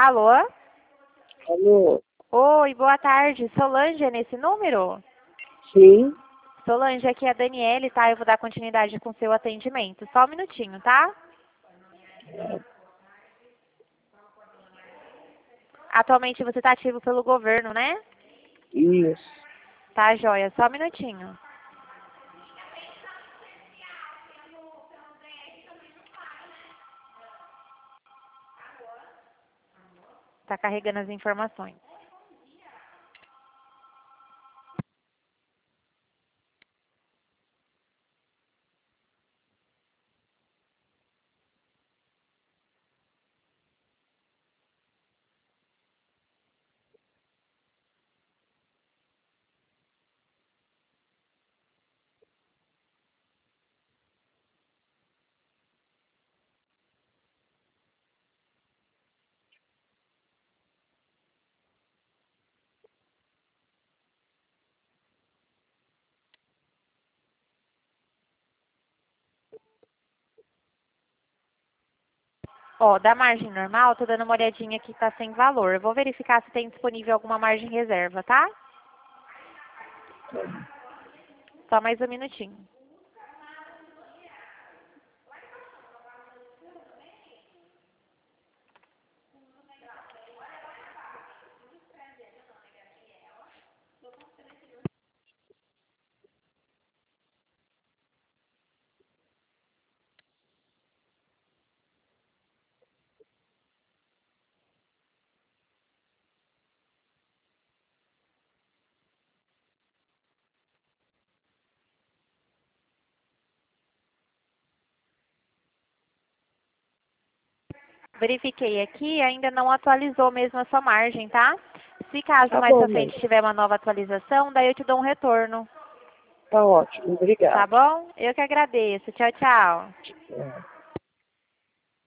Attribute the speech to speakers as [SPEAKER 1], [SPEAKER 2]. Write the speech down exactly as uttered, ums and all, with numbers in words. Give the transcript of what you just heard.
[SPEAKER 1] Alô?
[SPEAKER 2] Alô?
[SPEAKER 1] Oi, boa tarde. Solange é nesse número?
[SPEAKER 2] Sim.
[SPEAKER 1] Solange, aqui é a Daniele, tá? Eu vou dar continuidade com o seu atendimento. Só um minutinho, tá? Atualmente você está ativo pelo governo, né?
[SPEAKER 2] Isso.
[SPEAKER 1] Tá, joia. Só um minutinho. Tá carregando as informações. Ó, da margem normal, tô dando uma olhadinha aqui, tá sem valor. Eu vou verificar se tem disponível alguma margem reserva, tá? Só mais um minutinho. Verifiquei aqui, ainda não atualizou mesmo a sua margem, tá? Se caso
[SPEAKER 2] Tá
[SPEAKER 1] mais
[SPEAKER 2] bom,
[SPEAKER 1] pra
[SPEAKER 2] mãe.
[SPEAKER 1] frente tiver uma nova atualização, daí eu te dou um retorno.
[SPEAKER 2] Tá ótimo.
[SPEAKER 1] Tá
[SPEAKER 2] Obrigado.
[SPEAKER 1] bom? Eu que agradeço. Tchau, tchau.
[SPEAKER 2] É.